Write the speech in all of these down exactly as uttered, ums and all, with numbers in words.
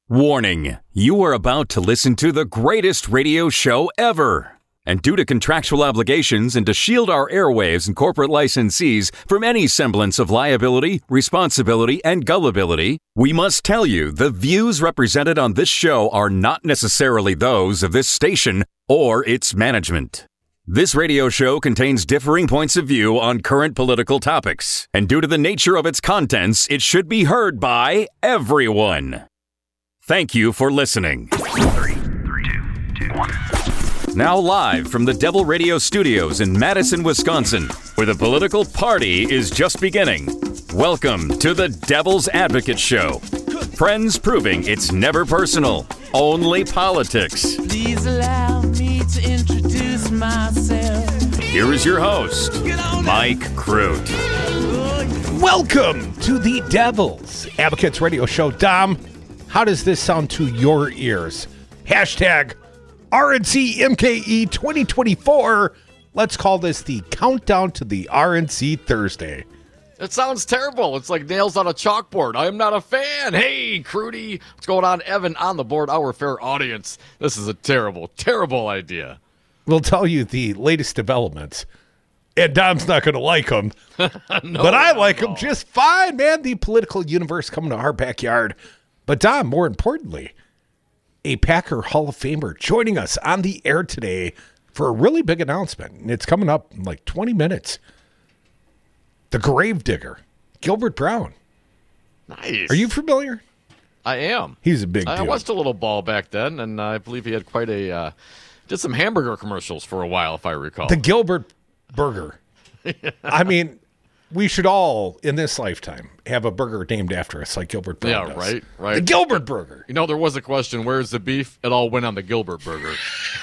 Warning, you are about to listen to the greatest radio show ever. And due to contractual obligations and to shield our airwaves and corporate licensees from any semblance of liability, responsibility, and gullibility, we must tell you the views represented on this show are not necessarily those of this station or its management. This radio show contains differing points of view on current political topics, and due to the nature of its contents, it should be heard by everyone. Thank you for listening. Three, three, two, two, one. Now live from the Devil Radio Studios in Madison, Wisconsin, where the political party is just beginning. Welcome to the Devil's Advocate Show. Friends proving it's never personal, only politics. Please allow me to introduce myself. Here is your host, Mike Crute. Welcome to the Devil's Advocates Radio Show. Dom, how does this sound to your ears? Hashtag R N C M K E twenty twenty-four. Let's call this the countdown to the R N C Thursday. It sounds terrible. It's like nails on a chalkboard. I am not a fan. Hey, Crudy. What's going on? Evan on the board, our fair audience. This is a terrible, terrible idea. We'll tell you the latest developments. And Dom's not going to like them. no, but I no, like no. them just fine, man. The political universe coming to our backyard. But Dom, more importantly, a Packer Hall of Famer joining us on the air today for a really big announcement. And it's coming up in like twenty minutes. The Gravedigger, Gilbert Brown. Nice. Are you familiar? I am. He's a big I dude. watched a little ball back then, and I believe he had quite a, uh, did some hamburger commercials for a while, if I recall. The Gilbert Burger. I mean, we should all, in this lifetime, have a burger named after us like Gilbert Brown Yeah, does. right, right. The Gilbert Burger. You know, there was a question, where's the beef? It all went on the Gilbert burger.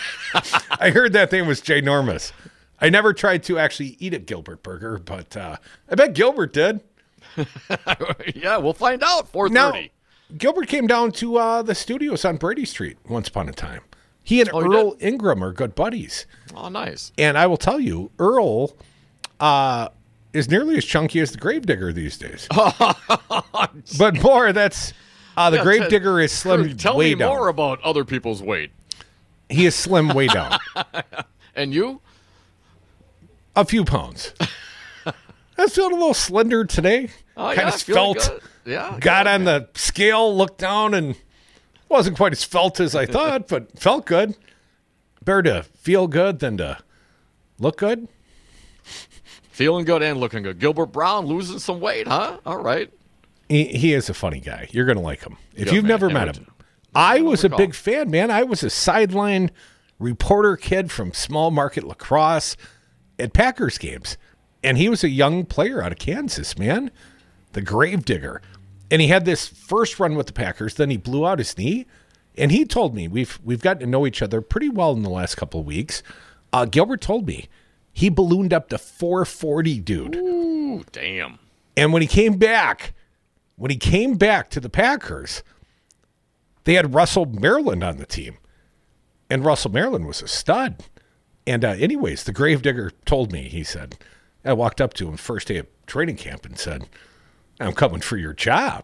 I heard that thing was ginormous. I never tried to actually eat a Gilbert Burger, but uh, I bet Gilbert did. Yeah, we'll find out. four Now, thirty. Gilbert came down to uh, the studios on Brady Street once upon a time. He and Oh, he Earl Ingram are good buddies. Oh, nice. And I will tell you, Earl uh, is nearly as chunky as the Gravedigger these days. But more, that's uh, the Yeah, Gravedigger t- is slim Crudy, Tell way me down. more about other people's weight. He is slim way down. And you? A few pounds. I was feeling a little slender today. Oh, kind yeah, of feeling felt. good. Yeah, Got good, on man. the scale, looked down, and wasn't quite as felt as I thought, but felt good. Better to feel good than to look good. Feeling good and looking good. Gilbert Brown losing some weight, huh? All right. He, he is a funny guy. You're going to like him. If Good, you've man. never Can't met wait him. to- I was a recall. big fan, man. I was a sideline reporter kid from small market lacrosse at Packers games. And he was a young player out of Kansas, man. The Gravedigger. And he had this first run with the Packers. Then he blew out his knee. And he told me, we've we've gotten to know each other pretty well in the last couple of weeks. Uh, Gilbert told me he ballooned up to four forty, dude. Ooh, damn. And when he came back, when he came back to the Packers, they had Russell Maryland on the team. And Russell Maryland was a stud. And uh, anyways, the Gravedigger told me, he said, I walked up to him first day of training camp and said, I'm coming for your job.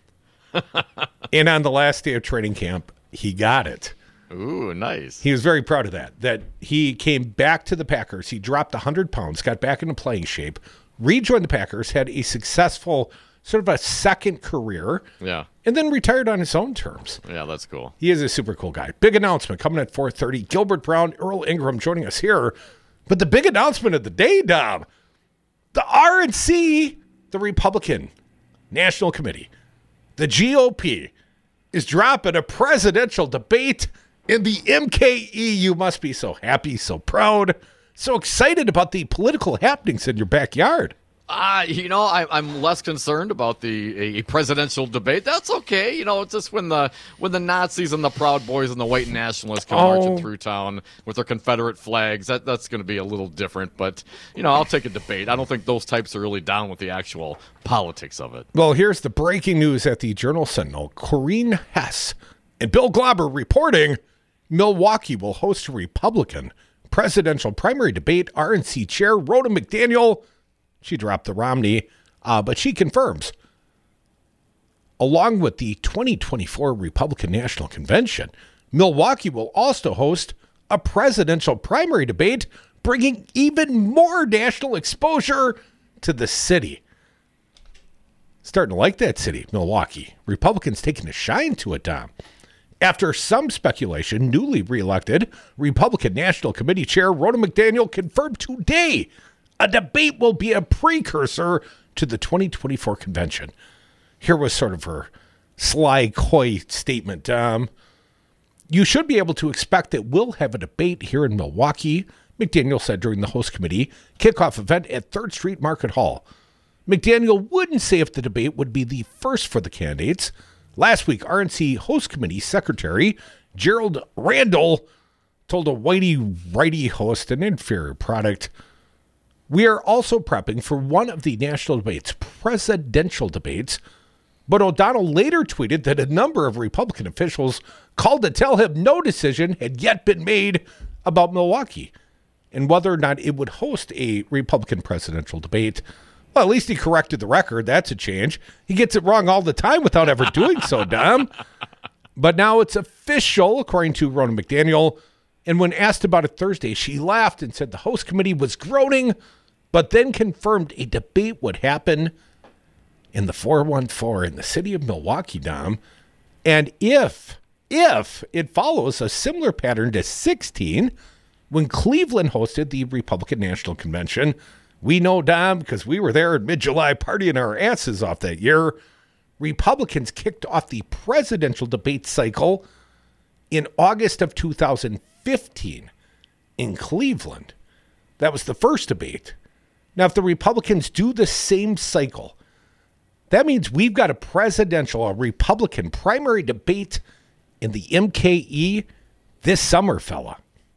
And on the last day of training camp, he got it. Ooh, nice. He was very proud of that, that he came back to the Packers. He dropped one hundred pounds, got back into playing shape, rejoined the Packers, had a successful sort of a second career, Yeah. and then retired on his own terms. Yeah, that's cool. He is a super cool guy. Big announcement coming at four thirty. Gilbert Brown, Earl Ingram joining us here. But the big announcement of the day, Dom, the R N C, the Republican National Committee, the G O P, is dropping a presidential debate in the M K E. You must be so happy, so proud, so excited about the political happenings in your backyard. Uh, you know, I, I'm less concerned about the a presidential debate. That's okay. You know, it's just when the when the Nazis and the Proud Boys and the white nationalists come Oh. marching through town with their Confederate flags, that that's going to be a little different. But, you know, I'll take a debate. I don't think those types are really down with the actual politics of it. Well, here's the breaking news at the Journal-Sentinel. Corrine Hess and Bill Glauber reporting Milwaukee will host a Republican presidential primary debate. R N C Chair Rhoda McDaniel, she dropped the Romney, uh, but she confirms along with the twenty twenty-four Republican National Convention, Milwaukee will also host a presidential primary debate, bringing even more national exposure to the city. Starting to like that city, Milwaukee. Republicans taking a shine to it, Dom. After some speculation, newly reelected Republican National Committee Chair Ronna McDaniel confirmed today a debate will be a precursor to the twenty twenty-four convention. Here was sort of her sly, coy statement. Um, you should be able to expect that we'll have a debate here in Milwaukee, McDaniel said during the host committee kickoff event at third Street Market Hall. McDaniel wouldn't say if the debate would be the first for the candidates. Last week, R N C Host Committee Secretary Gerald Randall told a whitey-righty host, an inferior product, "We are also prepping for one of the national debates, presidential debates." But O'Donnell later tweeted that a number of Republican officials called to tell him no decision had yet been made about Milwaukee and whether or not it would host a Republican presidential debate. Well, at least he corrected the record. That's a change. He gets it wrong all the time without ever doing so, Dom. But now it's official, according to Ronna McDaniel. And when asked about it Thursday, she laughed and said the host committee was groaning, but then confirmed a debate would happen in the four one four in the city of Milwaukee, Dom. And if, if it follows a similar pattern to sixteen, when Cleveland hosted the Republican National Convention, we know, Dom, because we were there in mid-July partying our asses off that year, Republicans kicked off the presidential debate cycle in August of two thousand fifteen in Cleveland. That was the first debate. Now, if the Republicans do the same cycle, that means we've got a presidential, a Republican primary debate in the M K E this summer, fella.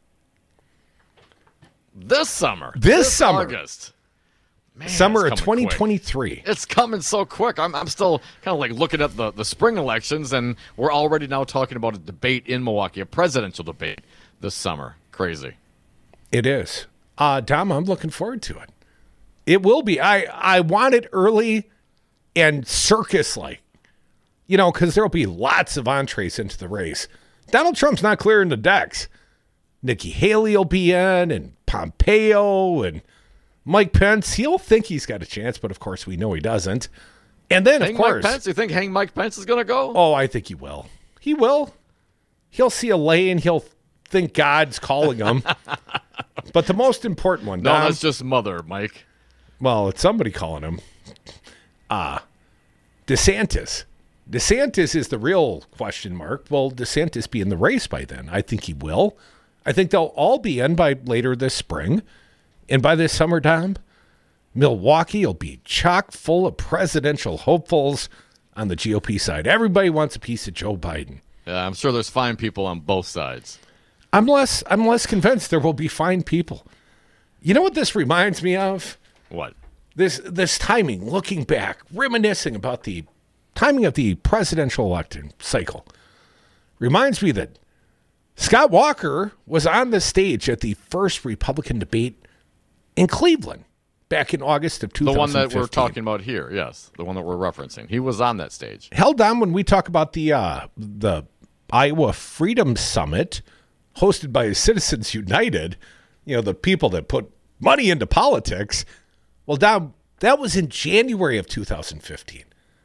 This summer. This, this summer. August. Man, summer of it's twenty coming twenty-three. quick. It's coming so quick. I'm I'm still kind of like looking at the, the spring elections, and we're already now talking about a debate in Milwaukee, a presidential debate this summer. Crazy. It is. Uh, Dom, I'm looking forward to it. It will be. I, I want it early and circus-like, you know, because there will be lots of entrees into the race. Donald Trump's not clearing the decks. Nikki Haley will be in, and Pompeo, and Mike Pence. He'll think he's got a chance, but of course we know he doesn't. And then, hang of course, Mike Pence. You think hang Mike Pence is going to go? Oh, I think he will. He will. He'll see a lane. He'll think God's calling him. But the most important one, No, Dom, that's just mother, Mike. well, it's somebody calling him. Ah, uh, DeSantis. DeSantis is the real question mark. Will DeSantis be in the race by then? I think he will. I think they'll all be in by later this spring. And by this summer, Dom, Milwaukee will be chock full of presidential hopefuls on the G O P side. Everybody wants a piece of Joe Biden. Yeah, I'm sure there's fine people on both sides. I'm less, I'm less convinced there will be fine people. You know what this reminds me of? What? This this timing, looking back, reminiscing about the timing of the presidential election cycle, reminds me that Scott Walker was on the stage at the first Republican debate in Cleveland back in August of two The thousand fifteen. one that we're talking about here, yes. The one that we're referencing. He was on that stage. Held on when we talk about the uh, the Iowa Freedom Summit hosted by Citizens United, you know, the people that put money into politics. Well, Dom, that was in January of two thousand fifteen.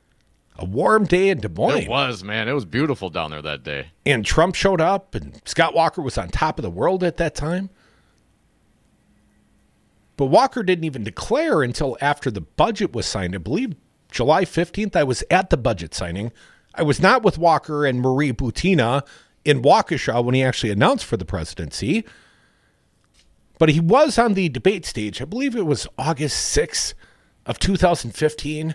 A warm day in Des Moines. It was, man. It was beautiful down there that day. And Trump showed up, and Scott Walker was on top of the world at that time. But Walker didn't even declare until after the budget was signed. I believe July fifteenth, I was at the budget signing. I was not with Walker and Marie Butina in Waukesha when he actually announced for the presidency. But he was on the debate stage. I believe it was August sixth of two thousand fifteen.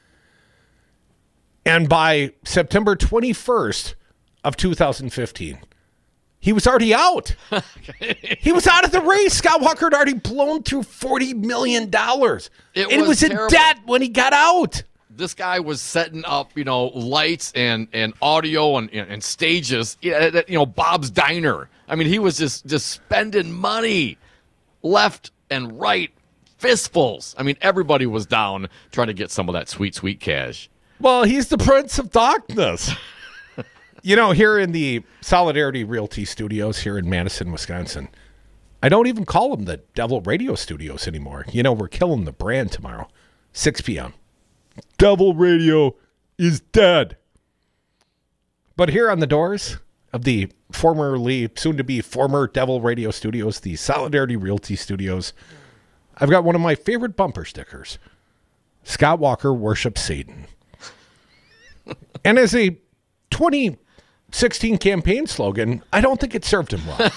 And by September twenty-first of two thousand fifteen, he was already out. He was out of the race. Scott Walker had already blown through forty million dollars. It and he was was in terrible. debt when he got out. This guy was setting up, you know, lights and, and audio and, and stages, you know, Bob's Diner. I mean, he was just, just spending money left and right, fistfuls. I mean, everybody was down trying to get some of that sweet, sweet cash. Well, he's the Prince of Darkness. You know, here in the Solidarity Realty Studios here in Madison, Wisconsin, I don't even call them the Devil Radio Studios anymore. You know, we're killing the brand tomorrow, six p.m. Devil Radio is dead. But here on the doors of the formerly, soon-to-be former Devil Radio Studios, the Solidarity Realty Studios, I've got one of my favorite bumper stickers. Scott Walker worships Satan. And as a twenty sixteen campaign slogan, I don't think it served him well.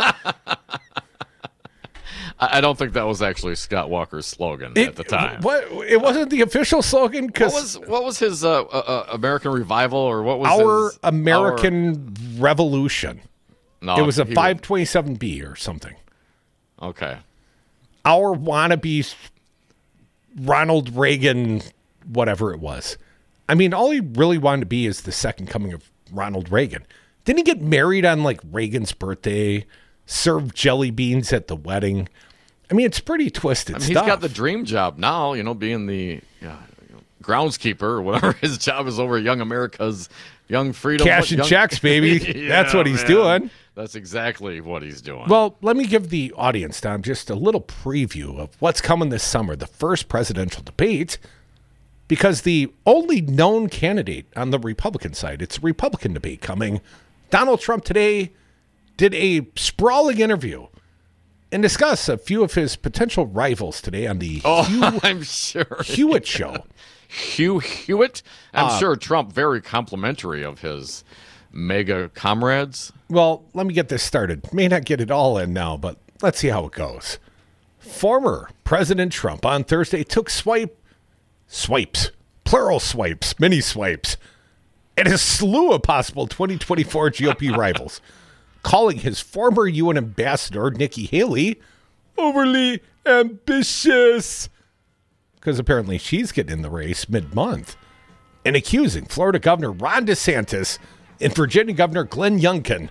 I don't think that was actually Scott Walker's slogan It, at the time. What, it wasn't the official slogan? What Because was what was his uh, uh, uh, American Revival or what was our his, American Revolution. Our, no, It was a he five twenty-seven B or something. would- okay. Our wannabe Ronald Reagan, whatever it was. I mean, all he really wanted to be is the second coming of Ronald Reagan. Didn't he get married on like Reagan's birthday? Serve jelly beans at the wedding? I mean, it's pretty twisted I mean, he's stuff. got the dream job now, you know, being the yeah, you know, groundskeeper or whatever his job is over at Young America's Young Freedom. Cashing Young... checks, baby. Yeah, That's what he's man. doing. That's exactly what he's doing. Well, let me give the audience, Tom, just a little preview of what's coming this summer, the first presidential debate, because the only known candidate on the Republican side, it's a Republican debate coming. Donald Trump today did a sprawling interview and discussed a few of his potential rivals today on the oh, Hugh I'm sure. Hewitt show. Hugh Hewitt? I'm Uh, sure Trump very complimentary of his mega comrades. Well, let me get this started. May not get it all in now, but let's see how it goes. Former President Trump on Thursday took swipe, swipes, plural swipes, mini swipes, at a slew of possible twenty twenty-four G O P rivals, calling his former U N ambassador, Nikki Haley, overly ambitious, because apparently she's getting in the race mid-month, and accusing Florida Governor Ron DeSantis and Virginia Governor Glenn Youngkin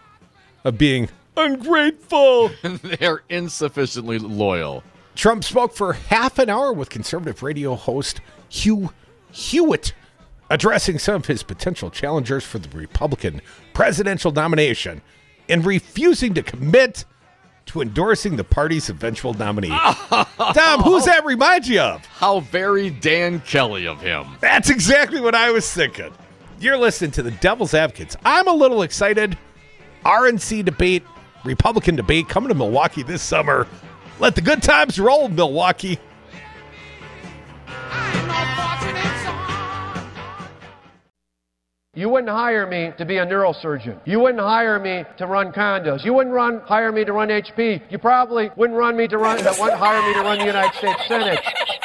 of being ungrateful. They're insufficiently loyal. Trump spoke for half an hour with conservative radio host Hugh Hewitt, addressing some of his potential challengers for the Republican presidential nomination and refusing to commit to endorsing the party's eventual nominee. Tom, who's that remind you of? How very Dan Kelly of him. That's exactly what I was thinking. You're listening to the Devil's Advocates. I'm a little excited. R N C debate, Republican debate coming to Milwaukee this summer. Let the good times roll, Milwaukee. You wouldn't hire me to be a neurosurgeon. You wouldn't hire me to run condos. You wouldn't run hire me to run H P. You probably wouldn't run me to run that wouldn't hire me to run the United States Senate.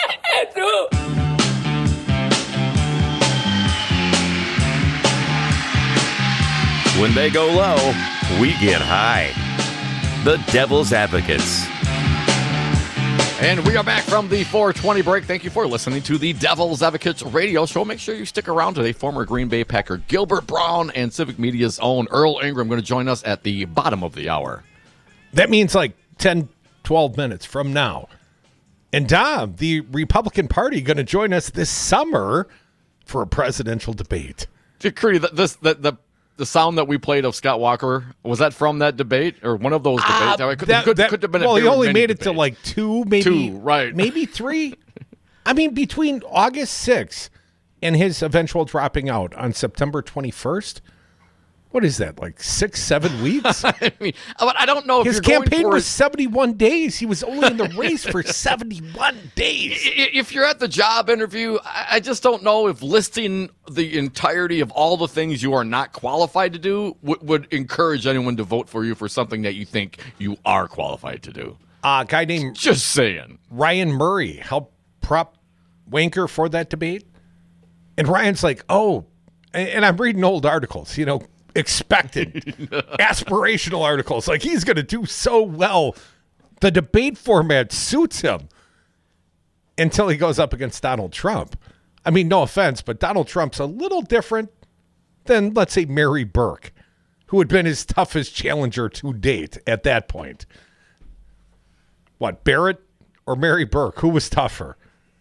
When they go low, we get high. The Devil's Advocates. And we are back from the four twenty break. Thank you for listening to the Devil's Advocates radio show. Make sure you stick around today. Former Green Bay Packer Gilbert Brown and Civic Media's own Earl Ingram going to join us at the bottom of the hour. That means like ten, twelve minutes from now. And Dom, the Republican Party, going to join us this summer for a presidential debate. Curry, this the, the the sound that we played of Scott Walker, was that from that debate or one of those debates? Uh, it could, that, could, that, could have been. well, a he only many made it debates. to like two, maybe Two, right. maybe three. I mean, between August sixth and his eventual dropping out on September twenty-first, what is that, like six, seven weeks? I mean, but I don't know if His you're going campaign for was it- seventy-one days. He was only in the race for seventy-one days. I- If you're at the job interview, I I just don't know if listing the entirety of all the things you are not qualified to do would, would encourage anyone to vote for you for something that you think you are qualified to do. A guy named Just saying. Ryan Murray helped prop Wanker for that debate. And Ryan's like, oh, and and I'm reading old articles, you know, expected, aspirational articles. Like, he's going to do so well. The debate format suits him until he goes up against Donald Trump. I mean, no offense, but Donald Trump's a little different than, let's say, Mary Burke, who had been his toughest challenger to date at that point. What, Barrett or Mary Burke? Who was tougher?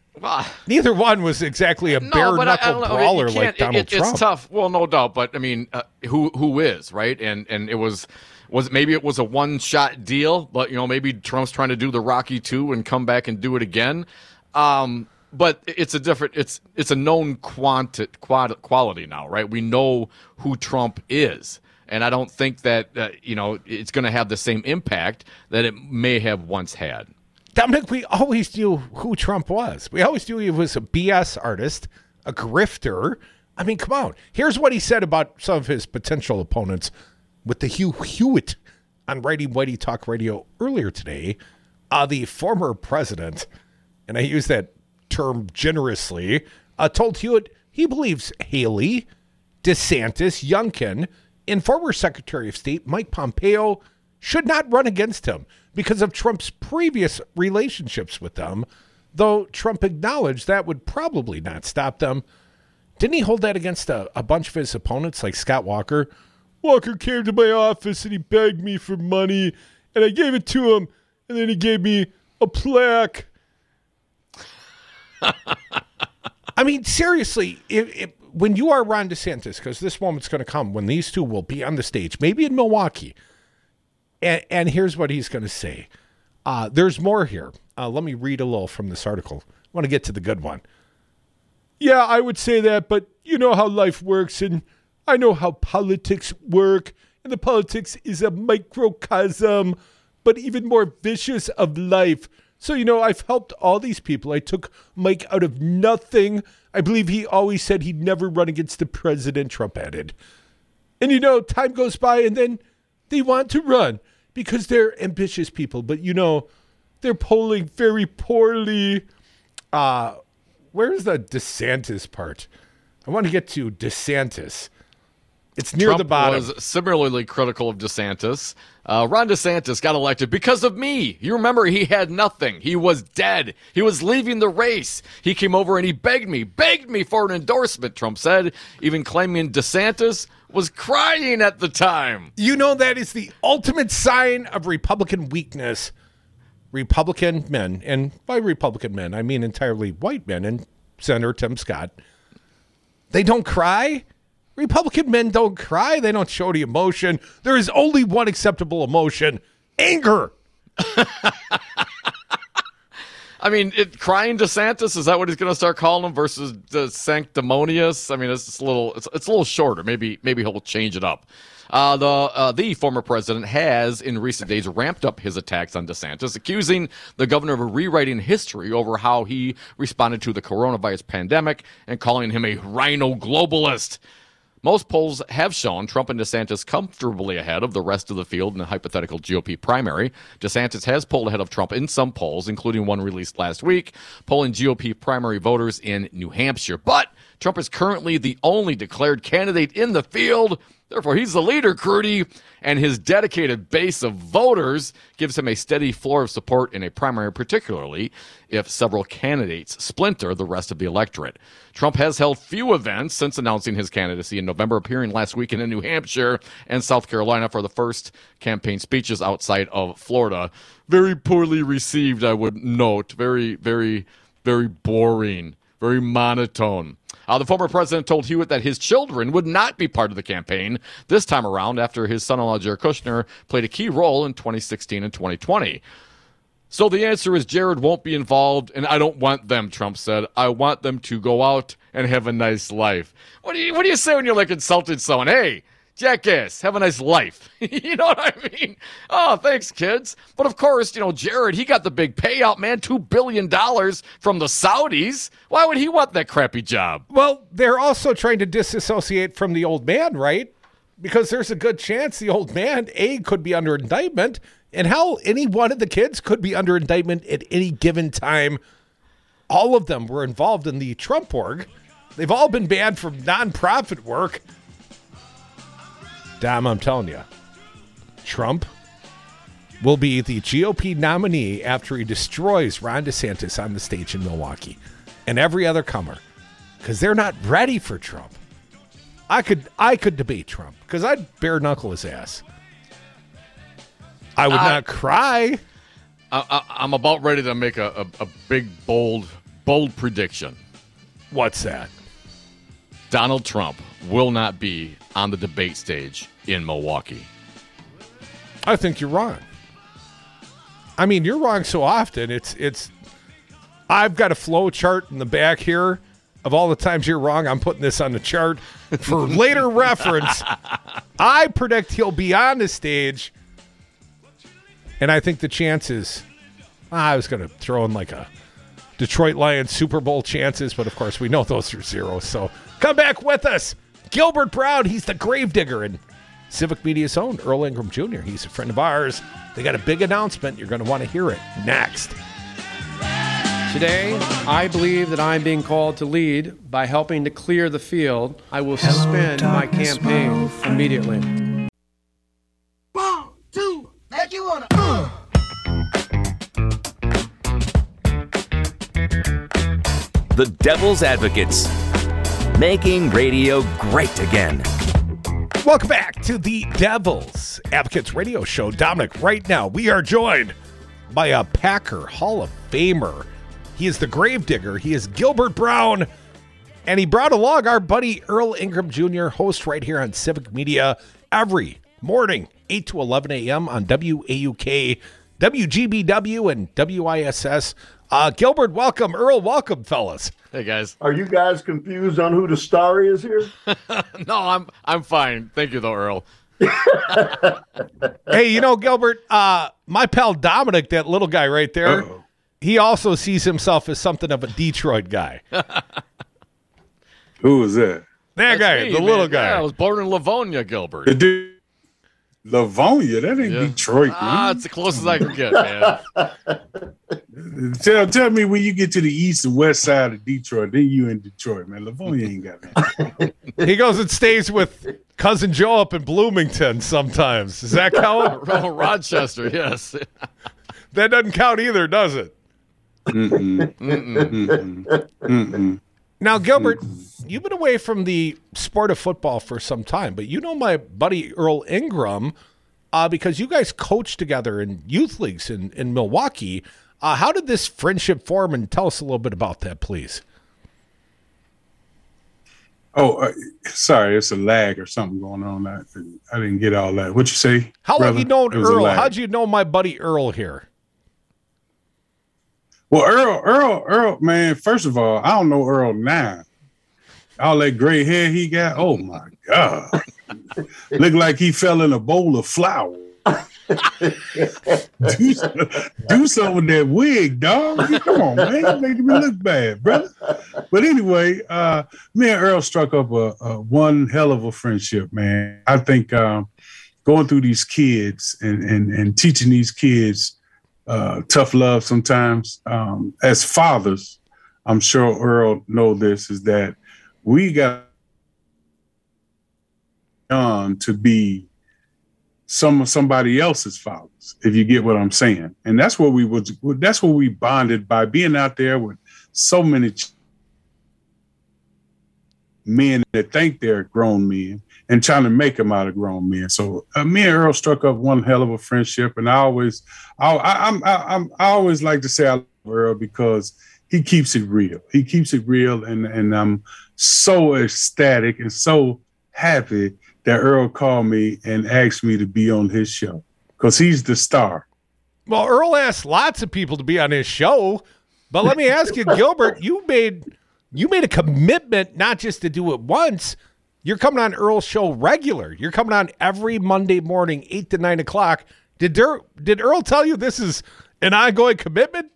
Well, Neither one was exactly a no, bare but I- I knuckle don't know. brawler You like can't- Donald it, it, Trump. It's tough. Well, no doubt, but I mean, uh, who who is right? And and it was was maybe it was a one shot deal, but you know maybe Trump's trying to do the Rocky two and come back and do it again. Um, but it's a different. It's it's a known quanti- quad, quality now, right? We know who Trump is. And I don't think that, uh, you know, it's going to have the same impact that it may have once had. Dominic, we always knew who Trump was. We always knew he was a B S artist, a grifter. I mean, come on. Here's what he said about some of his potential opponents with the Hugh Hewitt on Righty Whitey Talk Radio earlier today. Uh, the former president, and I use that term generously, uh, told Hewitt he believes Haley, DeSantis, Youngkin, and former Secretary of State Mike Pompeo should not run against him because of Trump's previous relationships with them, though Trump acknowledged that would probably not stop them. Didn't he hold that against a, a bunch of his opponents like Scott Walker? Walker came to my office and he begged me for money, and I gave it to him, and then he gave me a plaque. I mean, seriously, if, if, when you are Ron DeSantis, because this moment's going to come when these two will be on the stage, maybe in Milwaukee, and, and here's what he's going to say. Uh, there's more here. Uh, let me read a little from this article. I want to get to the good one. Yeah, I would say that, but you know how life works, and I know how politics work, and the politics is a microcosm, but even more vicious of life. So, you know, I've helped all these people. I took Mike out of nothing. I believe he always said he'd never run against the president, Trump added. And, you know, time goes by and then they want to run because they're ambitious people. But, you know, they're polling very poorly. Uh, where's the DeSantis part? I want to get to DeSantis. It's near Trump the bottom. was similarly critical of DeSantis. Uh, Ron DeSantis got elected because of me. You remember, he had nothing. He was dead. He was leaving the race. He came over and he begged me, begged me for an endorsement, Trump said, even claiming DeSantis was crying at the time. You know, that is the ultimate sign of Republican weakness. Republican men, and by Republican men, I mean entirely white men, and Senator Tim Scott, they don't cry. Republican men don't cry. They don't show the emotion. There is only one acceptable emotion: anger. I mean, it, crying DeSantis, is that what he's going to start calling him versus the sanctimonious? I mean, it's just a little, it's, it's a little shorter. Maybe, maybe he'll change it up. Uh, the uh, the former president has, in recent days, ramped up his attacks on DeSantis, accusing the governor of rewriting history over how he responded to the coronavirus pandemic and calling him a rhino globalist. Most polls have shown Trump and DeSantis comfortably ahead of the rest of the field in a hypothetical G O P primary. DeSantis has pulled ahead of Trump in some polls, including one released last week, polling G O P primary voters in New Hampshire. But Trump is currently the only declared candidate in the field. Therefore, he's the leader, Crudy, and his dedicated base of voters gives him a steady floor of support in a primary, particularly if several candidates splinter the rest of the electorate. Trump has held few events since announcing his candidacy in November, appearing last weekend in New Hampshire and South Carolina for the first campaign speeches outside of Florida. Very poorly received, I would note. Very, very, very boring, very monotone. Uh, the former president told Hewitt that his children would not be part of the campaign this time around after his son-in-law Jared Kushner played a key role in twenty sixteen and twenty twenty. So the answer is Jared won't be involved, and I don't want them, Trump said. I want them to go out and have a nice life. What do you, what do you say when you're like insulting someone? Hey, jackass, have a nice life. You know what I mean? Oh, thanks, kids. But of course, you know, Jared, he got the big payout, man, two billion dollars from the Saudis. Why would he want that crappy job? Well, they're also trying to disassociate from the old man, right? Because there's a good chance the old man, A, could be under indictment, and hell, any one of the kids could be under indictment at any given time. All of them were involved in the Trump org. They've all been banned from nonprofit work. Dom, I'm telling you, Trump will be the G O P nominee after he destroys Ron DeSantis on the stage in Milwaukee and every other comer, because they're not ready for Trump. I could I could debate Trump because I'd bare knuckle his ass. I would I, not cry. I, I, I'm about ready to make a, a, a big, bold bold prediction. What's that? Donald Trump will not be on the debate stage in Milwaukee. I think you're wrong. I mean, you're wrong so often. It's it's. I've got a flow chart in the back here of all the times you're wrong. I'm putting this on the chart for later reference. I predict he'll be on the stage, and I think the chances. I was going to throw in like a Detroit Lions Super Bowl chances, but of course we know those are zero. So come back with us, Gilbert Brown. He's the gravedigger and Civic Media's own Earl Ingram Junior He's a friend of ours. They got a big announcement. You're going to want to hear it next. Today, I believe that I'm being called to lead by helping to clear the field. I will suspend my campaign immediately. One, two, make you wanna. Uh. The Devil's Advocates, making radio great again. Welcome back to the Devil's Advocates radio show. Dominic, right now we are joined by a Packer Hall of Famer. He is the gravedigger. He is Gilbert Brown, and he brought along our buddy Earl Ingram Junior, host right here on Civic Media every morning, eight to eleven a.m. on W A U K, W G B W, and W I S S. Uh, Gilbert, welcome. Earl, welcome, fellas. Hey, guys. Are you guys confused on who the star is here? No, I'm I'm fine. Thank you, though, Earl. Hey, you know, Gilbert, uh, my pal Dominic, that little guy right there, Uh-oh. he also sees himself as something of a Detroit guy. Who is that? That That's guy, me, the man. little guy. Yeah, I was born in Livonia, Gilbert. The dude, Livonia, that ain't Yeah. Detroit, man. Ah, it's the closest I can get, man. Tell, tell me when you get to the east and west side of Detroit, then you in Detroit, man. Livonia ain't got that. He goes and stays with Cousin Joe up in Bloomington sometimes. Does that count? Rochester, yes. That doesn't count either, does it? Mm-mm. Mm-mm. Mm-mm. Now, Gilbert, you've been away from the sport of football for some time, but you know my buddy Earl Ingram uh, because you guys coached together in youth leagues in, in Milwaukee. Uh, how did this friendship form? And tell us a little bit about that, please. Oh, uh, sorry, it's a lag or something going on. I, I didn't get all that. What'd you say? How long brother? have you known It was a Earl? lag. How'd you know my buddy Earl here? Well, Earl, Earl, Earl, man, first of all, I don't know Earl now. All that gray hair he got, oh my God. Look like he fell in a bowl of flour. do, do something with that wig, dog. Come on, man. You're making me look bad, brother. But anyway, uh, me and Earl struck up a, a one hell of a friendship, man. I think um, going through these kids and, and, and teaching these kids uh, tough love sometimes, um, as fathers, I'm sure Earl know this, is that we got on to be some somebody else's fathers, if you get what I'm saying. And that's what we was that's what we bonded by, being out there with so many ch- men that think they're grown men and trying to make them out of grown men. So uh, me and Earl struck up one hell of a friendship, and I always I I I'm, I, I'm I always like to say I love Earl because he keeps it real. He keeps it real, and and I'm so ecstatic and so happy that Earl called me and asked me to be on his show because he's the star. Well, Earl asked lots of people to be on his show, but let me ask you, Gilbert, you made you made a commitment not just to do it once. You're coming on Earl's show regular. You're coming on every Monday morning, eight to nine o'clock. Did Der- did Earl tell you this is an ongoing commitment?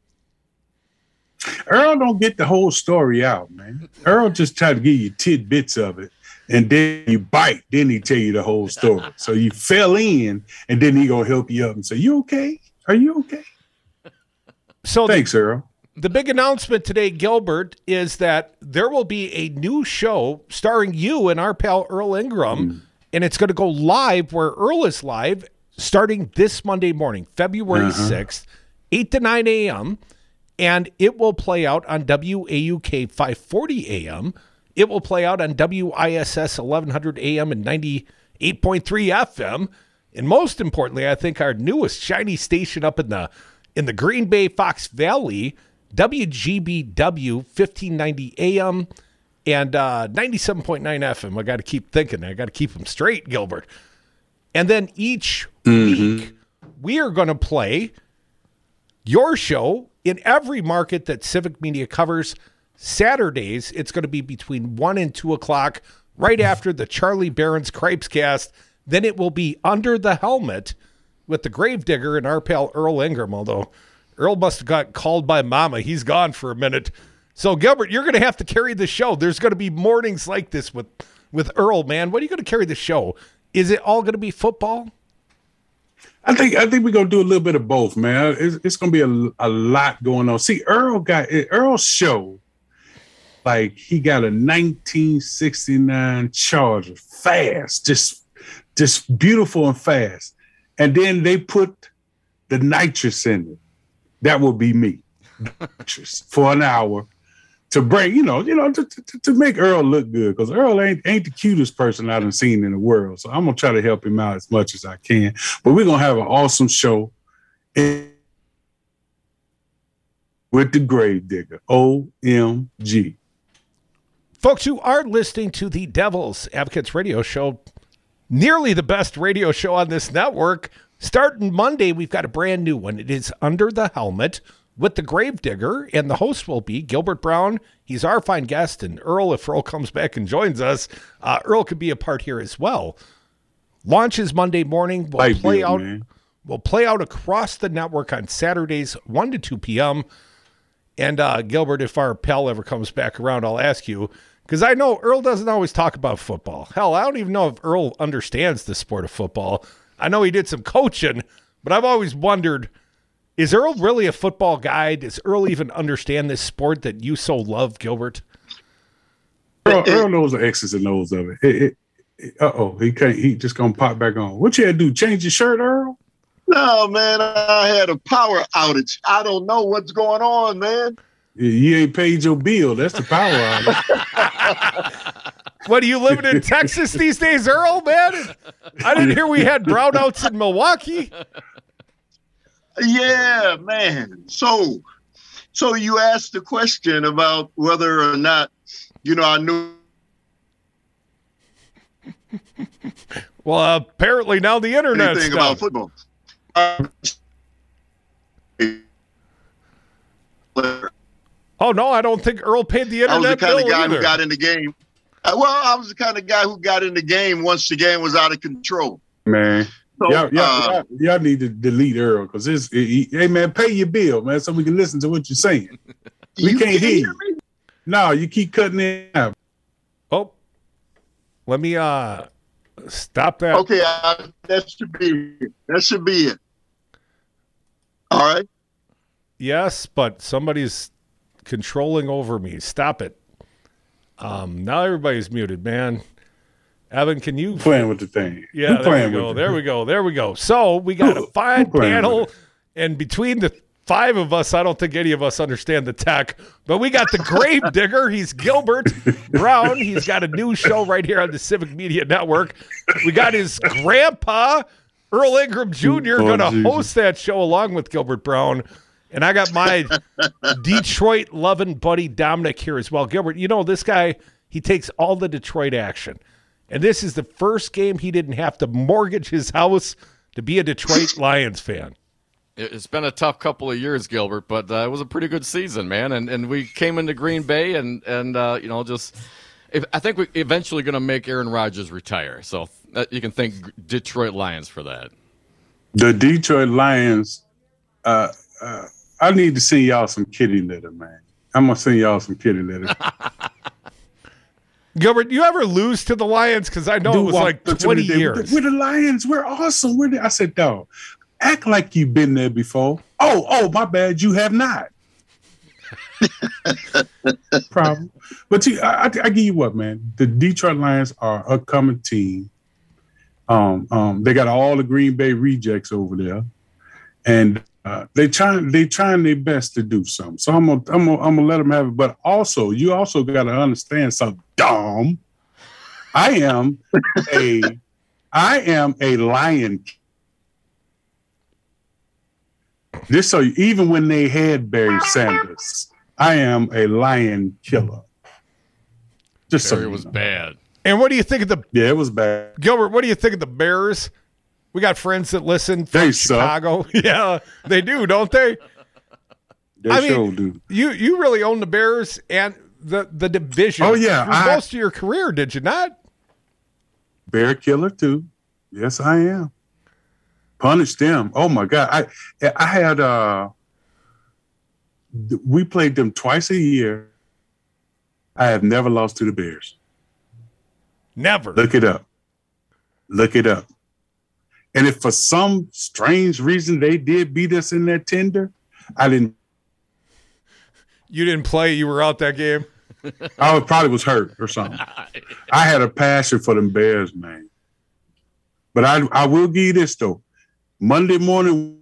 Earl don't get the whole story out, man. Earl just try to give you tidbits of it. And then you bite, then he tell you the whole story. So you fell in, and then he gonna help you up and say, "You okay? Are you okay?" So thanks, the, Earl. The big announcement today, Gilbert, is that there will be a new show starring you and our pal Earl Ingram, mm. and it's going to go live where Earl is live starting this Monday morning, February sixth, eight to nine a.m., and it will play out on W A U K five forty a.m., it will play out on W I S S eleven hundred A M and ninety-eight point three F M. And most importantly, I think our newest shiny station up in the in the Green Bay Fox Valley, W G B W fifteen ninety A M and uh, ninety-seven point nine F M. I got to keep thinking. I got to keep them straight, Gilbert. And then each mm-hmm. week, we are going to play your show in every market that Civic Media covers. Saturdays, it's going to be between one and two o'clock, right after the Charlie Barron's Cripes cast. Then it will be Under the Helmet with the Gravedigger and our pal Earl Ingram, although Earl must have got called by Mama. He's gone for a minute. So, Gilbert, you're going to have to carry the show. There's going to be mornings like this with, with Earl, man. What are you going to carry the show? Is it all going to be football? I think I think we're going to do a little bit of both, man. It's, it's going to be a, a lot going on. See, Earl got Earl's show, like he got a nineteen sixty-nine Charger, fast, just, just beautiful and fast. And then they put the nitrous in it. That will be me, nitrous, for an hour. To bring, you know, you know, to, to, to make Earl look good, because Earl ain't ain't the cutest person I've seen in the world. So I'm gonna try to help him out as much as I can. But we're gonna have an awesome show with the Gravedigger. O M G. Folks, you are listening to the Devil's Advocates Radio Show, nearly the best radio show on this network. Starting Monday, we've got a brand new one. It is Under the Helmet with the Gravedigger, and the host will be Gilbert Brown. He's our fine guest, and Earl, if Earl comes back and joins us, uh, Earl could be a part here as well. Launches Monday morning. We'll I play do, out. Man. We'll play out across the network on Saturdays, one to two p.m. And uh, Gilbert, if our pal ever comes back around, I'll ask you, because I know Earl doesn't always talk about football. Hell, I don't even know if Earl understands the sport of football. I know he did some coaching, but I've always wondered, is Earl really a football guy? Does Earl even understand this sport that you so love, Gilbert? Earl, Earl knows the X's and O's of it. it, it, it uh-oh, he can't, he just gonna pop back on. What you had to do, change your shirt, Earl? No, man, I had a power outage. I don't know what's going on, man. You ain't paid your bill. That's the power outage. What, are you living in Texas these days, Earl, man? I didn't hear we had brownouts in Milwaukee. Yeah, man. So, so you asked the question about whether or not, you know, I knew. Well, uh, apparently now the internet's anything down. about football. Uh, oh no, I don't think Earl paid the internet I was the kind bill of guy either. who got in the game. Uh, well, I was the kind of guy who got in the game once the game was out of control. Man. So, y'all, y'all, uh, y'all, y'all need to delete Earl, because it's it, it, hey man, pay your bill, man, so we can listen to what you're saying. We you can't hear hear you. me? No, you keep cutting it out. Oh, let me uh stop that. Okay, I, that should be it. That should be it. All right. Yes, but somebody's controlling over me. Stop it. Um, now everybody's muted, man. Evan, can you playing with the thing? Yeah, I'm there we go. with There we go. There we go. So we got a fine panel, and between the five of us, I don't think any of us understand the tech, but we got the Gravedigger. He's Gilbert Brown. He's got a new show right here on the Civic Media Network. We got his grandpa, Earl Ingram Junior, Oh, going to Jesus. host that show along with Gilbert Brown. And I got my Detroit loving buddy Dominic here as well. Gilbert, you know, this guy, he takes all the Detroit action. And this is the first game he didn't have to mortgage his house to be a Detroit Lions fan. It's been a tough couple of years, Gilbert, but uh, it was a pretty good season, man. And and we came into Green Bay, and and uh, you know, just if, I think we're eventually going to make Aaron Rodgers retire. So uh, you can thank Detroit Lions for that. The Detroit Lions. Uh, uh, I need to send y'all some kitty litter, man. I'm gonna send y'all some kitty litter. Gilbert, you ever lose to the Lions? Because I know Dude it was walked like up to twenty me today, years. We're the Lions. We're awesome. We're the, I said, dog, act like you've been there before. Oh, oh, my bad. You have not. Problem. But see, I, I, I give you what, man. The Detroit Lions are a coming team. Um, um, they got all the Green Bay rejects over there, and uh, they trying they trying their best to do something. So I'm gonna I'm gonna, I'm gonna let them have it. But also, you also got to understand something, Dom. I am a I am a Lion. Just so you, even when they had Barry Sanders, I am a lion killer. Just Barry so was know. bad. And what do you think of the Yeah, it was bad. Gilbert? What do you think of the Bears? We got friends that listen from They Chicago. Yeah, they do, don't they? They I mean, sure do. You you really own the Bears and the the division. Oh, yeah, through I- most of your career, did you not? Bear killer too. Yes, I am. Punish them. Oh my God. I I had uh we played them twice a year. I have never lost to the Bears. Never. Look it up. Look it up. And if for some strange reason they did beat us in that tender, I didn't. You didn't play. You were out that game. I was, probably was hurt or something. I had a passion for them Bears, man. But I I will give you this though. Monday morning,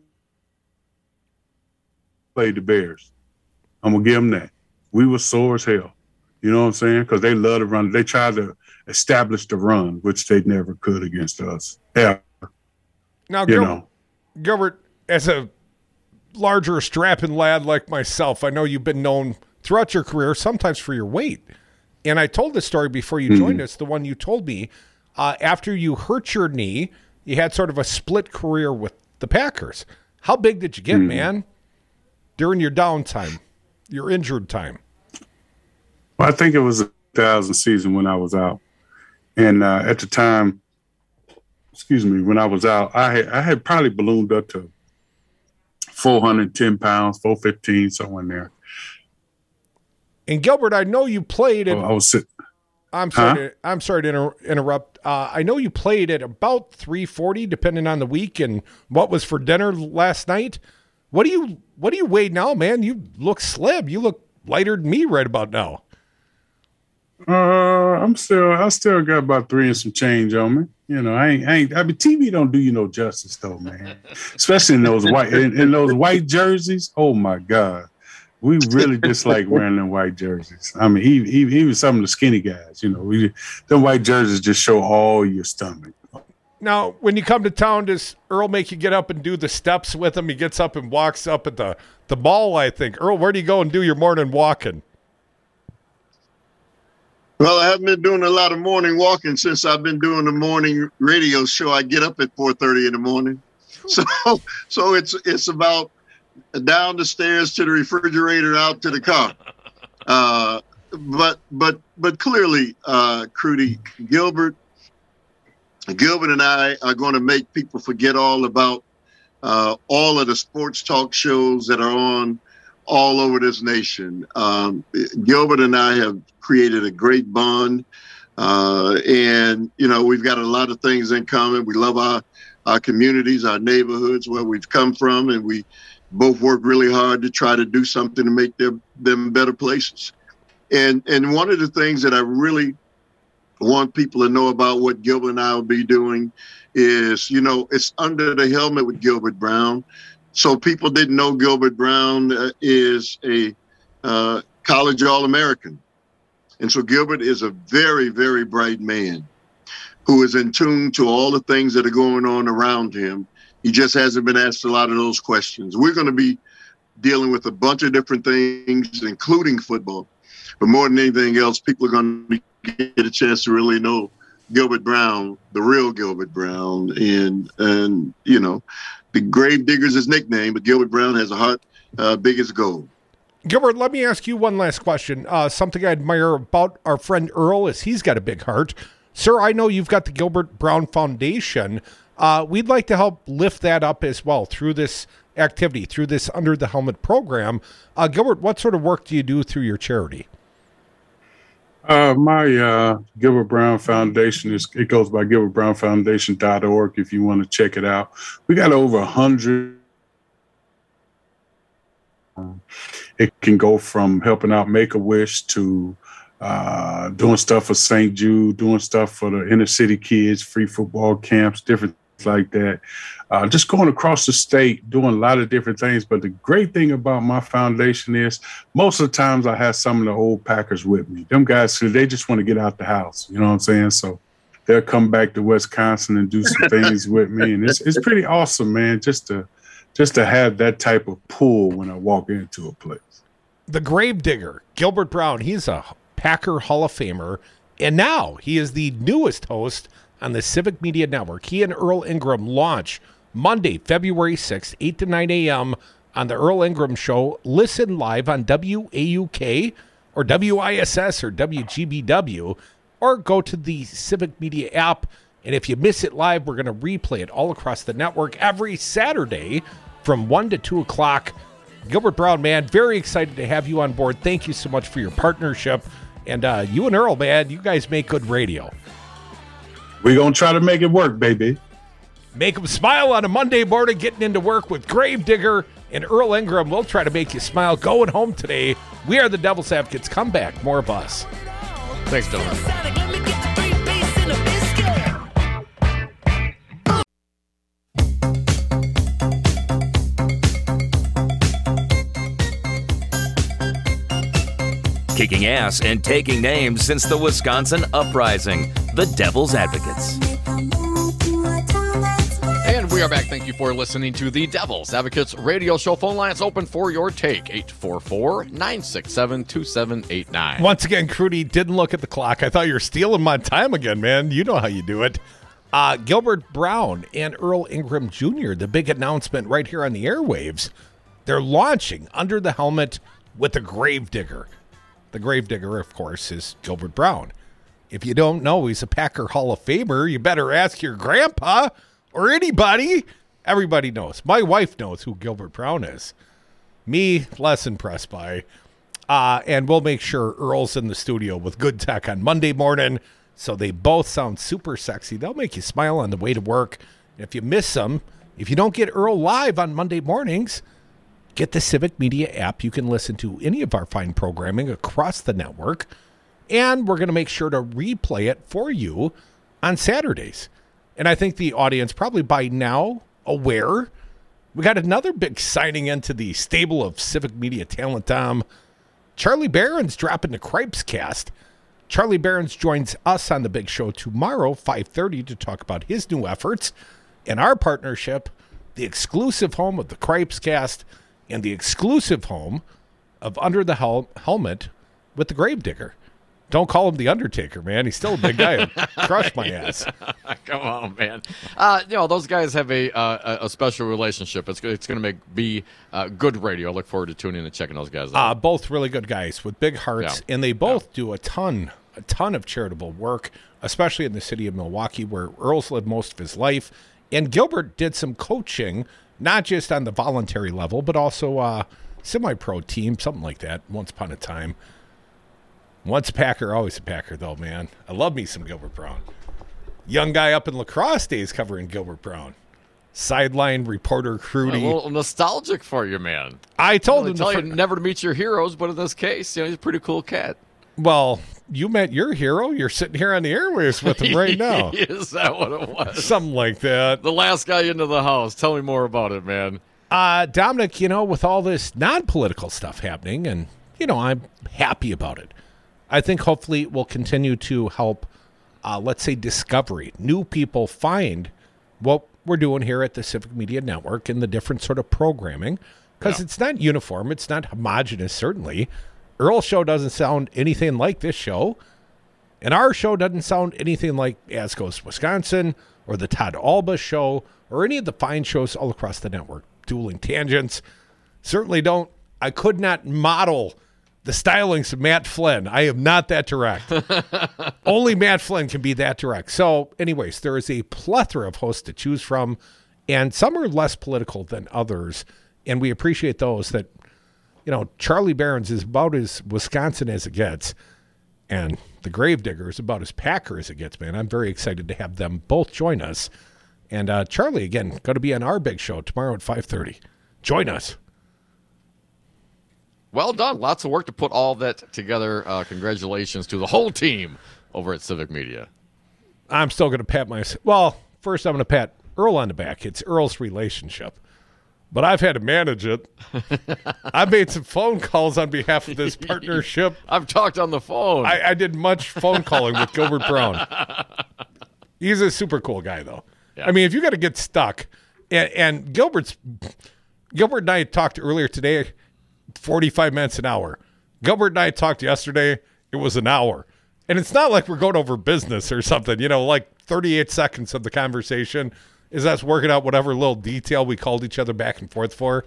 played the Bears. I'm gonna give them that. We were sore as hell. You know what I'm saying? Because they love to run. They tried to establish the run, which they never could against us. Yeah. Now, You Gilbert, know. Gilbert, as a larger, strapping lad like myself, I know you've been known throughout your career, sometimes for your weight. And I told this story before you joined Mhm. us, the one you told me. Uh, after you hurt your knee, you had sort of a split career with the Packers. How big did you get, Mhm. man, during your downtime, your injured time? Well, I think it was a thousand season when I was out. And uh, at the time, excuse me, when I was out, I had, I had probably ballooned up to four hundred ten pounds, four fifteen, somewhere in there. And Gilbert, I know you played at Oh, I was sitting. I'm sorry. Huh? To, I'm sorry to inter- interrupt. Uh, I know you played at about three forty, depending on the week and what was for dinner last night. What do you What do you weigh now, man? You look slim. You look lighter than me right about now. Uh, I'm still, I still got about three and some change on me. You know, I ain't, I ain't, I mean, T V don't do you no justice though, man. Especially in those white, in, in those white jerseys. Oh my God. We really dislike wearing them white jerseys. I mean, even, even, even some of the skinny guys, you know, we, them white jerseys just show all your stomach. Now, when you come to town, does Earl make you get up and do the steps with him? He gets up and walks up at the, the mall, I think. Earl, where do you go and do your morning walking? Well, I haven't been doing a lot of morning walking since I've been doing the morning radio show. I get up at four thirty in the morning. So so it's it's about down the stairs to the refrigerator, out to the car. Uh, but but but clearly, uh, Crudy, Gilbert, Gilbert and I are going to make people forget all about uh, all of the sports talk shows that are on all over this nation. Um, Gilbert and I have created a great bond. Uh, and, you know, we've got a lot of things in common. We love our, our communities, our neighborhoods, where we've come from, and we both work really hard to try to do something to make them, them better places. And, and one of the things that I really want people to know about what Gilbert and I will be doing is, you know, it's Under the Helmet with Gilbert Brown. So people didn't know Gilbert Brown uh, is a uh, college All-American. And so Gilbert is a very, very bright man who is in tune to all the things that are going on around him. He just hasn't been asked a lot of those questions. We're going to be dealing with a bunch of different things, including football. But more than anything else, people are going to get a chance to really know Gilbert Brown, the real Gilbert Brown. And, and you know, the Grave Digger's his nickname, but Gilbert Brown has a heart uh, big as gold. Gilbert, let me ask you one last question. Uh, something I admire about our friend Earl is he's got a big heart. Sir, I know you've got the Gilbert Brown Foundation. Uh, we'd like to help lift that up as well through this activity, through this Under the Helmet program. Uh, Gilbert, what sort of work do you do through your charity? Uh, my uh, Gilbert Brown Foundation is, it goes by gilbert brown foundation dot org if you want to check it out. We got over a hundred. It can go from helping out Make-A-Wish to uh, doing stuff for Saint Jude, doing stuff for the inner city kids, free football camps, different things like that. Uh, just going across the state, doing a lot of different things. But the great thing about my foundation is most of the times I have some of the old Packers with me. Them guys, they just want to get out the house. You know what I'm saying? So they'll come back to Wisconsin and do some things with me. And it's it's pretty awesome, man, just to just to have that type of pull when I walk into a place. The Gravedigger, Gilbert Brown, he's a Packer Hall of Famer, and now he is the newest host on the Civic Media Network. He and Earl Ingram launch Monday, February sixth, eight to nine a.m. on the Earl Ingram Show. Listen live on W A U K or W I S S or W G B W, or go to the Civic Media app. And if you miss it live, we're going to replay it all across the network every Saturday from one to two o'clock. Gilbert Brown, man, very excited to have you on board. Thank you so much for your partnership. And uh, you and Earl, man, you guys make good radio. We're going to try to make it work, baby. Make them smile on a Monday morning, getting into work with Gravedigger and Earl Ingram. We'll try to make you smile going home today. We are the Devil's Advocates. Come back. More of us. Thanks, Dylan. Kicking ass and taking names since the Wisconsin Uprising. The Devil's Advocates. And we are back. Thank you for listening to the Devil's Advocates radio show. Phone lines open for your take. eight four four, nine six seven, two seven eight nine. Once again, Crudy didn't look at the clock. I thought you were stealing my time again, man. You know how you do it. Uh, Gilbert Brown and Earl Ingram Junior, the big announcement right here on the airwaves. They're launching Under the Helmet with the Gravedigger. The Gravedigger, of course, is Gilbert Brown. If you don't know he's a Packer Hall of Famer, you better ask your grandpa or anybody. Everybody knows. My wife knows who Gilbert Brown is. Me, less impressed by. Uh, and we'll make sure Earl's in the studio with good tech on Monday morning, so they both sound super sexy. They'll make you smile on the way to work. If you miss them, if you don't get Earl live on Monday mornings, get the Civic Media app. You can listen to any of our fine programming across the network, and we're going to make sure to replay it for you on Saturdays. And I think the audience probably by now aware, we got another big signing into the stable of Civic Media talent. Tom, Charlie Barron's dropping the Cripes cast. Charlie Barron's joins us on the big show tomorrow, five thirty, to talk about his new efforts and our partnership, the exclusive home of the Cripes cast and the exclusive home of Under the Hel- Helmet with the Gravedigger. Don't call him the Undertaker, man. He's still a big guy. Crush my ass. Come on, man. Uh, you know, those guys have a uh, a special relationship. It's it's going to make be uh, good radio. I look forward to tuning in and checking those guys out. Uh, both really good guys with big hearts, yeah. and they both yeah. do a ton, a ton of charitable work, especially in the city of Milwaukee, where Earl's lived most of his life. And Gilbert did some coaching, not just on the voluntary level, but also uh, semi-pro team, something like that, once upon a time. Once a Packer, always a Packer, though, man. I love me some Gilbert Brown. Young guy up in lacrosse days covering Gilbert Brown. Sideline reporter Crudy. A little nostalgic for you, man. I told you know, him tell fr- you never to meet your heroes, but in this case, you know, he's a pretty cool cat. Well, you met your hero. You're sitting here on the airwaves with him right now. Is that what it was? Something like that. The last guy into the house. Tell me more about it, man. Uh, Dominic, you know, with all this non-political stuff happening, and, you know, I'm happy about it. I think hopefully it will continue to help, uh, let's say, discovery. New people find what we're doing here at the Civic Media Network and the different sort of programming, because yeah. it's not uniform. It's not homogenous, certainly. Earl's show doesn't sound anything like this show, and our show doesn't sound anything like As Goes Wisconsin or the Todd Alba show or any of the fine shows all across the network. Dueling Tangents. Certainly don't. I could not model the stylings of Matt Flynn. I am not that direct. Only Matt Flynn can be that direct. So, anyways, there is a plethora of hosts to choose from, and some are less political than others, and we appreciate those that, you know, Charlie Barron's is about as Wisconsin as it gets, and the Gravedigger is about as Packer as it gets, man. I'm very excited to have them both join us. And uh, Charlie, again, going to be on our big show tomorrow at five thirty. Join us. Well done. Lots of work to put all that together. Uh, congratulations to the whole team over at Civic Media. I'm still going to pat myself. Well, first I'm going to pat Earl on the back. It's Earl's relationship. But I've had to manage it. I've made some phone calls on behalf of this partnership. I've talked on the phone. I, I did much phone calling with Gilbert Brown. He's a super cool guy, though. Yeah. I mean, if you got to get stuck, and, and Gilbert's Gilbert and I talked earlier today, forty-five minutes an hour. Gilbert and I talked yesterday, it was an hour. And it's not like we're going over business or something, you know, like thirty-eight seconds of the conversation is us working out whatever little detail we called each other back and forth for.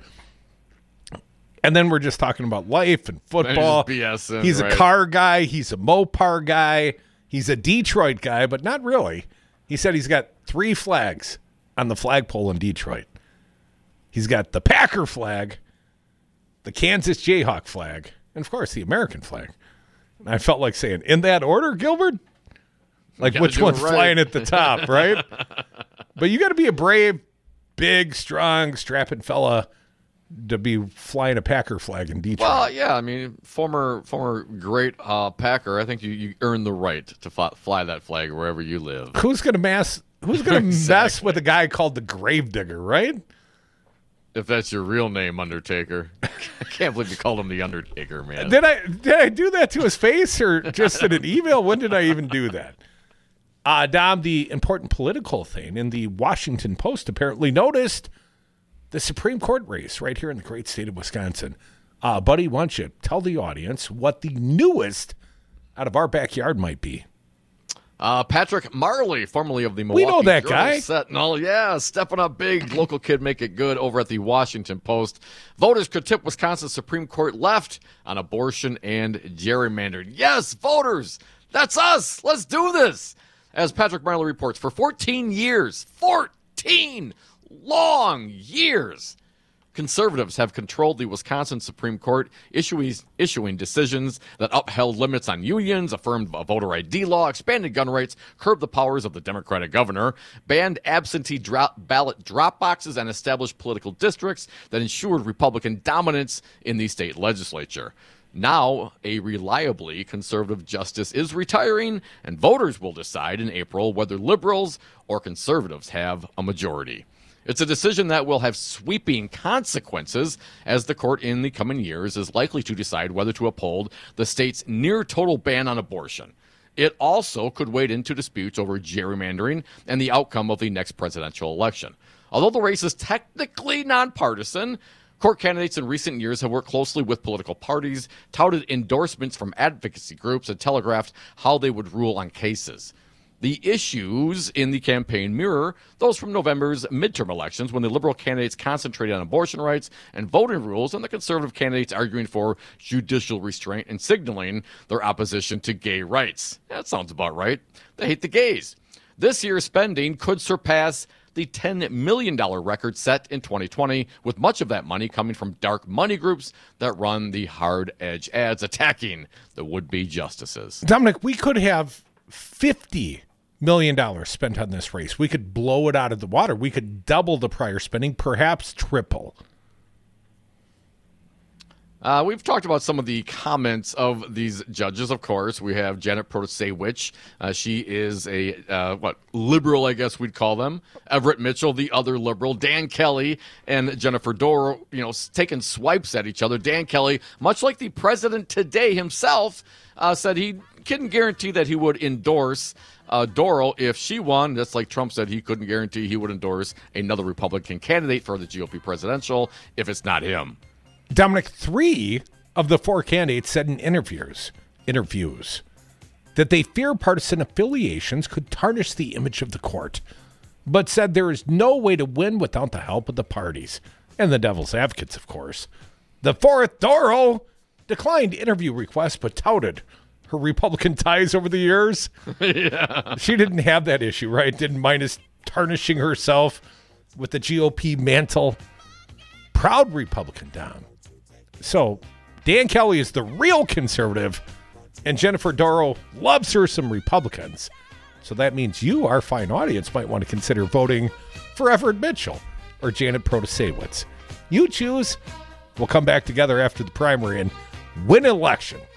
And then we're just talking about life and football. BSing, he's right. a car guy. He's a Mopar guy. He's a Detroit guy, but not really. He said he's got three flags on the flagpole in Detroit. He's got the Packer flag, the Kansas Jayhawk flag, and, of course, the American flag. And I felt like saying, in that order, Gilbert? Like, which one's right. flying at the top, right? But you got to be a brave, big, strong, strapping fella to be flying a Packer flag in Detroit. Well, yeah, I mean, former former great uh, Packer, I think you, you earn the right to fly, fly that flag wherever you live. Who's going to mess Who's going to exactly. mess with a guy called the Gravedigger, right? If that's your real name, Undertaker. I can't believe you called him the Undertaker, man. Did I did I do that to his face or just in an email? When did I even do that? Uh, Dom, the important political thing in the Washington Post apparently noticed the Supreme Court race right here in the great state of Wisconsin. Uh, Buddy, why don't you tell the audience what the newest out of our backyard might be? Uh, Patrick Marley, formerly of the Milwaukee We know that Journal guy. Sentinel. Yeah, stepping up big. Local kid make it good over at the Washington Post. Voters could tip Wisconsin Supreme Court left on abortion and gerrymandering. Yes, voters, that's us. Let's do this. As Patrick Marley reports, for fourteen years, fourteen long years, conservatives have controlled the Wisconsin Supreme Court, issuing, issuing decisions that upheld limits on unions, affirmed a voter I D law, expanded gun rights, curbed the powers of the Democratic governor, banned absentee drop ballot drop boxes, and established political districts that ensured Republican dominance in the state legislature. Now, a reliably conservative justice is retiring, and voters will decide in April whether liberals or conservatives have a majority. It's a decision that will have sweeping consequences, as the court in the coming years is likely to decide whether to uphold the state's near-total ban on abortion. It also could wade into disputes over gerrymandering and the outcome of the next presidential election. Although the race is technically nonpartisan, court candidates in recent years have worked closely with political parties, touted endorsements from advocacy groups, and telegraphed how they would rule on cases. The issues in the campaign mirror those from November's midterm elections, when the liberal candidates concentrated on abortion rights and voting rules, and the conservative candidates arguing for judicial restraint and signaling their opposition to gay rights. That sounds about right. They hate the gays. This year's spending could surpass the ten million dollars record set in twenty twenty, with much of that money coming from dark money groups that run the hard edge ads attacking the would-be justices. Dominic, we could have fifty million dollars spent on this race. We could blow it out of the water. We could double the prior spending, perhaps triple. Uh, we've talked about some of the comments of these judges, of course. We have Janet Protasiewicz. Uh, she is a, uh, what, liberal, I guess we'd call them. Everett Mitchell, the other liberal. Dan Kelly and Jennifer Dorow, you know, taking swipes at each other. Dan Kelly, much like the president today himself, uh, said he couldn't guarantee that he would endorse uh, Dorow if she won. That's like Trump said he couldn't guarantee he would endorse another Republican candidate for the G O P presidential if it's not him. Dominic, three of the four candidates said in interviews, interviews that they fear partisan affiliations could tarnish the image of the court, but said there is no way to win without the help of the parties and the devil's advocates, of course. The fourth, Dorow, declined interview requests but touted her Republican ties over the years. Yeah. She didn't have that issue, right? Didn't mind us tarnishing herself with the G O P mantle. Proud Republican, Dom. So Dan Kelly is the real conservative, and Jennifer Dorow loves her some Republicans. So that means you, our fine audience, might want to consider voting for Everett Mitchell or Janet Protasiewicz. You choose. We'll come back together after the primary and win an election.